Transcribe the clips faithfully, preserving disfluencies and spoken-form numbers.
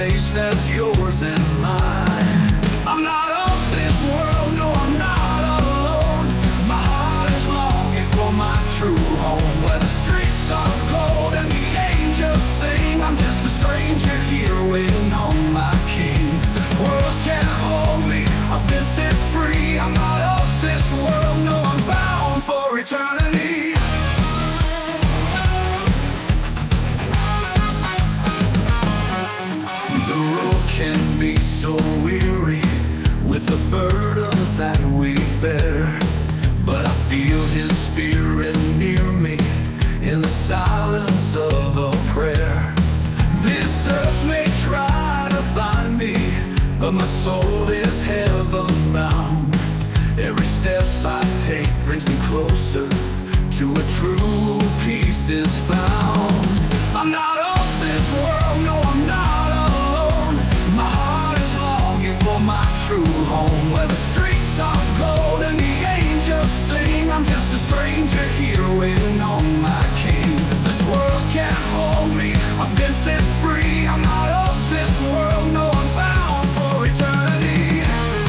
place as yours and mine. I'm not of this world, no, I'm not alone. My heart is longing for my true home, where the streets are cold and the angels sing. I'm just a stranger here waiting on my king. This world can't hold me, I've been set free. I'm not of this world, no, I'm bound for eternity. The road can be so weary with the burdens that we bear, but I feel His Spirit near me in the silence of a prayer. This earth may try to bind me, but my soul is heaven bound. Every step I take brings me closer to a true peace is found. I'm not of this world, no, I'm not alone. My heart is longing for my true home, where the streets are gold and the angels sing. I'm just a stranger here waiting on my king. This world can't hold me, I've been set free. I'm not of this world, no, I'm bound for eternity.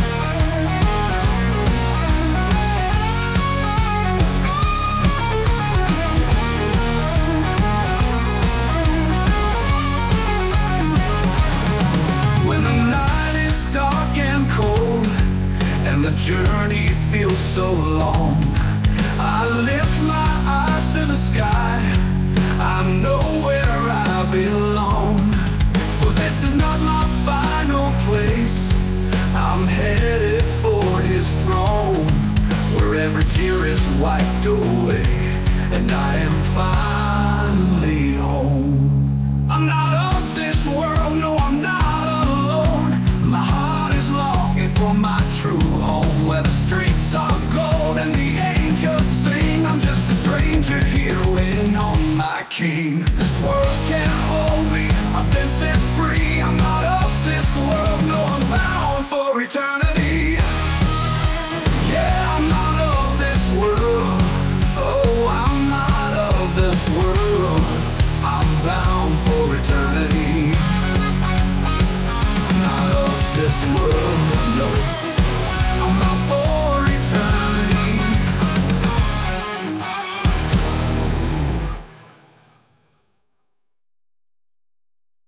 When the night is dark and cold and the journey feels so long, I lift my eyes to the sky, I know where I belong. For this is not my final place, I'm headed for His throne, where every tear is wiped away and I am finally home. I'm not of this world, no, I'm not alone. My heart is longing for my true home, where the streets are gold and the angels sing. I'm just a stranger here waiting on my king. This world can't hold me, I've been set free. I'm not of this world, no, I'm bound for eternity. Yeah, I'm not of this world. Oh, I'm not of this world, I'm bound for eternity. I'm not of this world.